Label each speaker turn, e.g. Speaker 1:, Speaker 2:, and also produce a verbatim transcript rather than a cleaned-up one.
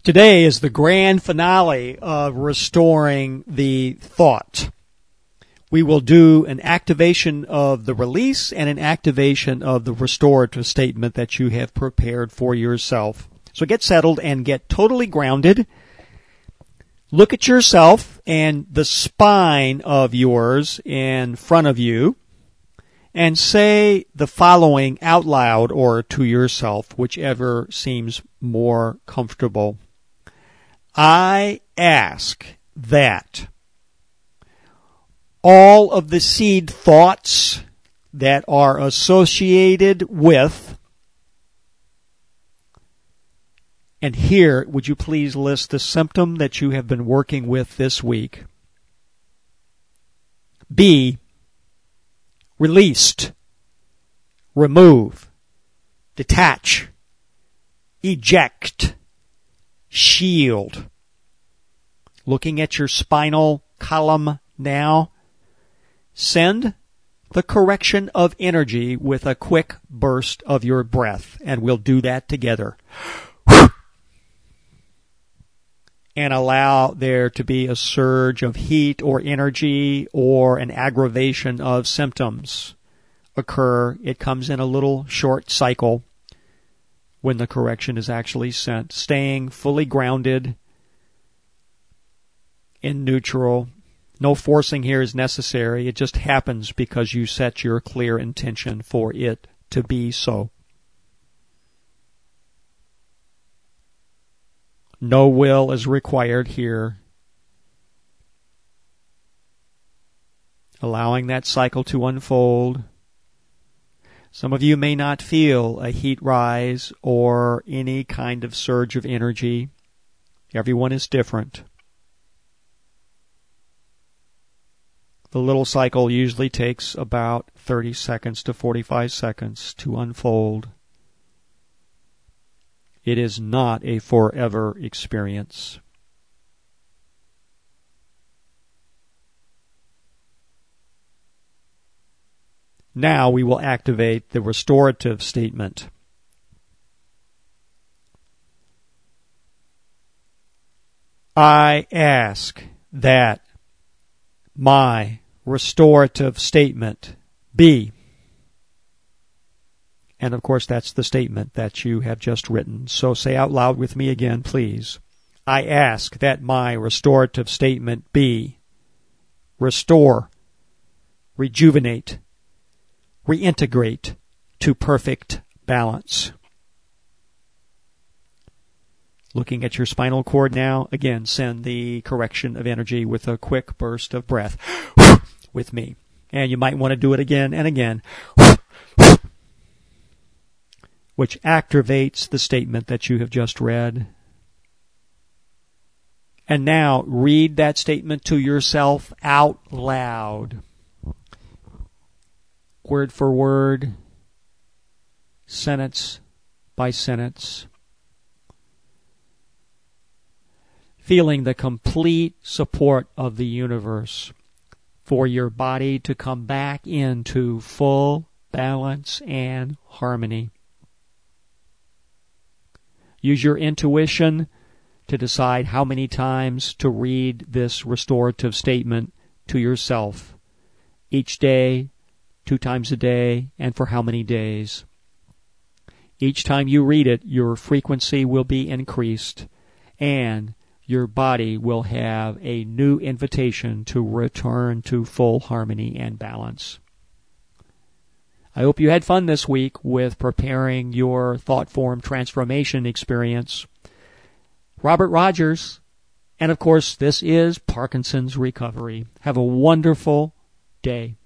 Speaker 1: Today is the grand finale of restoring the thought. We will do an activation of the release and an activation of the restorative statement that you have prepared for yourself. So get settled and get totally grounded. Look at yourself and the spine of yours in front of you and say the following out loud or to yourself, whichever seems more comfortable. I ask that all of the seed thoughts that are associated with, and here, would you please list the symptom that you have been working with this week, be released, remove, detach, eject, shield. Looking at your spinal column now, send the correction of energy with a quick burst of your breath, and we'll do that together. And allow there to be a surge of heat or energy or an aggravation of symptoms occur. It comes in a little short cycle when the correction is actually sent. Staying fully grounded in neutral. No forcing here is necessary. It just happens because you set your clear intention for it to be so. No will is required here. Allowing that cycle to unfold. Some of you may not feel a heat rise or any kind of surge of energy. Everyone is different. The little cycle usually takes about thirty seconds to forty-five seconds to unfold. It is not a forever experience. Now we will activate the restorative statement. I ask that my restorative statement be. And of course, that's the statement that you have just written. So say out loud with me again, please. I ask that my restorative statement be restore, rejuvenate, reintegrate to perfect balance. Looking at your spinal cord now, again, send the correction of energy with a quick burst of breath with me. And you might want to do it again and again, which activates the statement that you have just read. And now read that statement to yourself out loud. Word for word, sentence by sentence. Feeling the complete support of the universe for your body to come back into full balance and harmony. Use your intuition to decide how many times to read this restorative statement to yourself. Each day, two times a day, and for how many days. Each time you read it, your frequency will be increased, and your body will have a new invitation to return to full harmony and balance. I hope you had fun this week with preparing your thought form transformation experience. Robert Rogers, and of course, this is Parkinson's Recovery. Have a wonderful day.